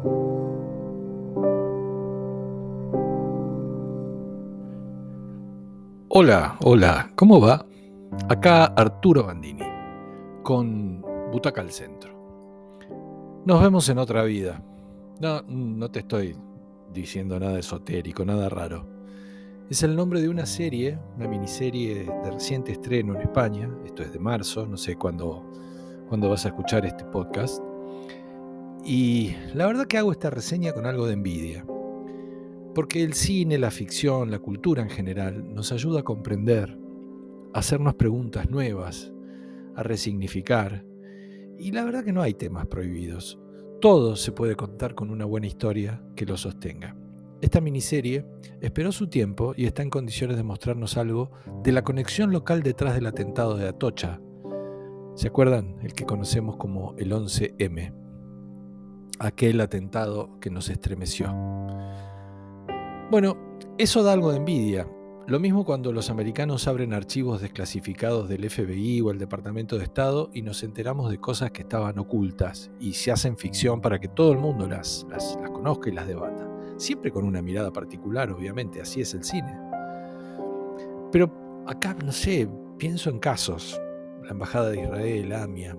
Hola, hola, ¿cómo va? Acá Arturo Bandini, con Butaca al Centro. Nos vemos en otra vida. No te estoy diciendo nada esotérico, nada raro. Es el nombre de una serie, una miniserie de reciente estreno en España. Esto es de marzo, no sé cuándo vas a escuchar este podcast. Y la verdad que hago esta reseña con algo de envidia. Porque el cine, la ficción, la cultura en general nos ayuda a comprender, a hacernos preguntas nuevas, a resignificar. Y la verdad que no hay temas prohibidos. Todo se puede contar con una buena historia que lo sostenga. Esta miniserie esperó su tiempo y está en condiciones de mostrarnos algo de la conexión local detrás del atentado de Atocha. ¿Se acuerdan? El que conocemos como el 11M. Aquel atentado que nos estremeció. Bueno, eso da algo de envidia. Lo mismo cuando los americanos abren archivos desclasificados del FBI o el Departamento de Estado y nos enteramos de cosas que estaban ocultas y se hacen ficción para que todo el mundo las conozca y las debata. Siempre con una mirada particular, obviamente, así es el cine. Pero acá, no sé, pienso en casos. La Embajada de Israel, AMIA.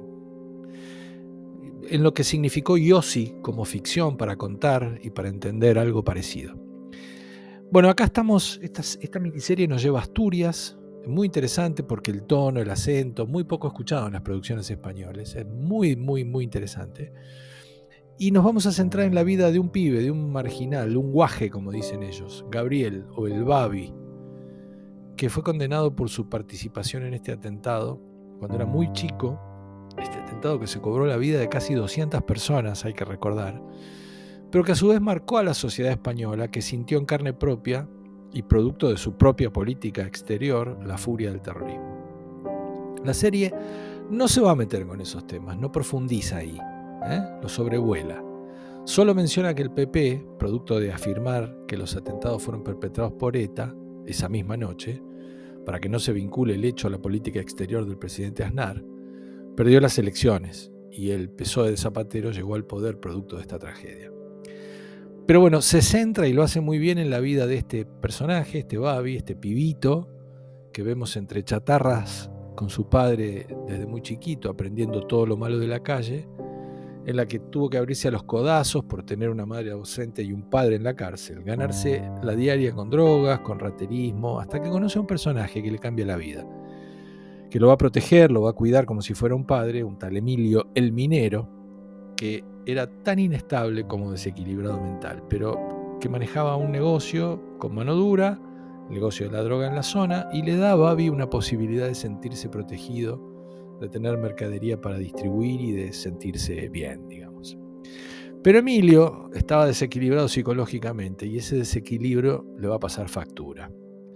En lo que significó Yossi como ficción para contar y para entender algo parecido. Bueno, acá estamos, esta miniserie nos lleva a Asturias, muy interesante porque el tono, el acento, muy poco escuchado en las producciones españolas, es muy, muy, muy interesante. Y nos vamos a centrar en la vida de un pibe, de un marginal, un guaje, como dicen ellos, Gabriel o el Babi, que fue condenado por su participación en este atentado cuando era muy chico, este atentado que se cobró la vida de casi 200 personas, hay que recordar, pero que a su vez marcó a la sociedad española, que sintió en carne propia y producto de su propia política exterior la furia del terrorismo. La serie no se va a meter con esos temas, no profundiza ahí, lo sobrevuela. Solo menciona que el PP, producto de afirmar que los atentados fueron perpetrados por ETA esa misma noche, para que no se vincule el hecho a la política exterior del presidente Aznar, perdió las elecciones y el PSOE de Zapatero llegó al poder producto de esta tragedia. Pero bueno, se centra y lo hace muy bien en la vida de este personaje, este Babi, este pibito, que vemos entre chatarras con su padre desde muy chiquito, aprendiendo todo lo malo de la calle, en la que tuvo que abrirse a los codazos por tener una madre ausente y un padre en la cárcel, ganarse la diaria con drogas, con raterismo, hasta que conoce a un personaje que le cambia la vida, que lo va a proteger, lo va a cuidar como si fuera un padre, un tal Emilio el Minero, que era tan inestable como desequilibrado mental, pero que manejaba un negocio con mano dura, el negocio de la droga en la zona, y le da a Babi una posibilidad de sentirse protegido, de tener mercadería para distribuir y de sentirse bien, digamos. Pero Emilio estaba desequilibrado psicológicamente y ese desequilibrio le va a pasar factura.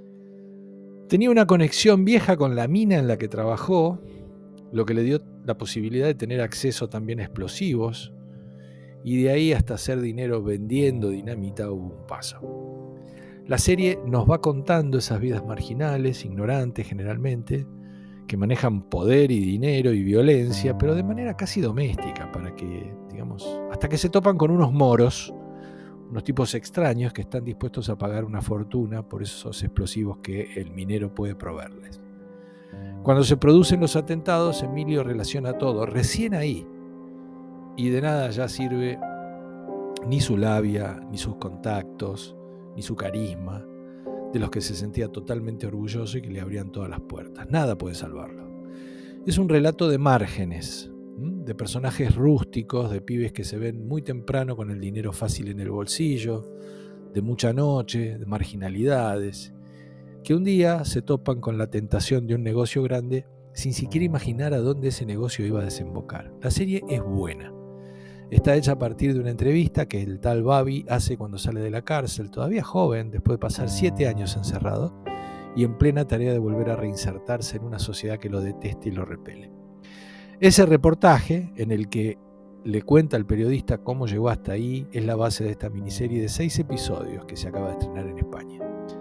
Tenía una conexión vieja con la mina en la que trabajó, lo que le dio la posibilidad de tener acceso también a explosivos, y de ahí hasta hacer dinero vendiendo dinamita hubo un paso. La serie nos va contando esas vidas marginales, ignorantes generalmente, que manejan poder y dinero y violencia, pero de manera casi doméstica, para que, digamos, hasta que se topan con unos moros, unos tipos extraños que están dispuestos a pagar una fortuna por esos explosivos que el minero puede proveerles. Cuando se producen los atentados, Emilio relaciona todo, recién ahí, y de nada ya sirve ni su labia, ni sus contactos, ni su carisma, de los que se sentía totalmente orgulloso y que le abrían todas las puertas. Nada puede salvarlo. Es un relato de márgenes, de personajes rústicos, de pibes que se ven muy temprano con el dinero fácil en el bolsillo, de mucha noche, de marginalidades, que un día se topan con la tentación de un negocio grande sin siquiera imaginar a dónde ese negocio iba a desembocar. La serie es buena. Está hecha a partir de una entrevista que el tal Babi hace cuando sale de la cárcel, todavía joven, después de pasar 7 años encerrado, y en plena tarea de volver a reinsertarse en una sociedad que lo deteste y lo repele. Ese reportaje, en el que le cuenta al periodista cómo llegó hasta ahí, es la base de esta miniserie de 6 episodios que se acaba de estrenar en España.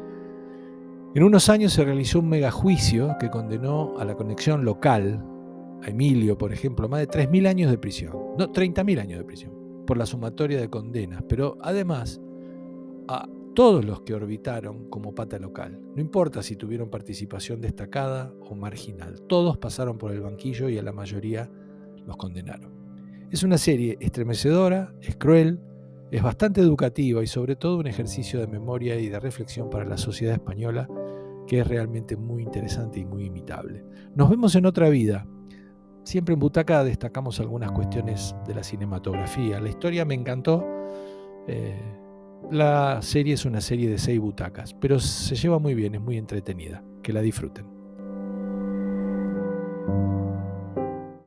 En unos años se realizó un megajuicio que condenó a la conexión local, a Emilio, por ejemplo, más de 3.000 años de prisión. No, 30.000 años de prisión. por la sumatoria de condenas, pero además a todos los que orbitaron como pata local. No importa si tuvieron participación destacada o marginal, todos pasaron por el banquillo y a la mayoría los condenaron. Es una serie estremecedora, es cruel, es bastante educativa y sobre todo un ejercicio de memoria y de reflexión para la sociedad española que es realmente muy interesante y muy imitable. Nos vemos en otra vida. Siempre en Butaca destacamos algunas cuestiones de la cinematografía. La historia me encantó. La serie es una serie de 6 butacas, pero se lleva muy bien, es muy entretenida. Que la disfruten.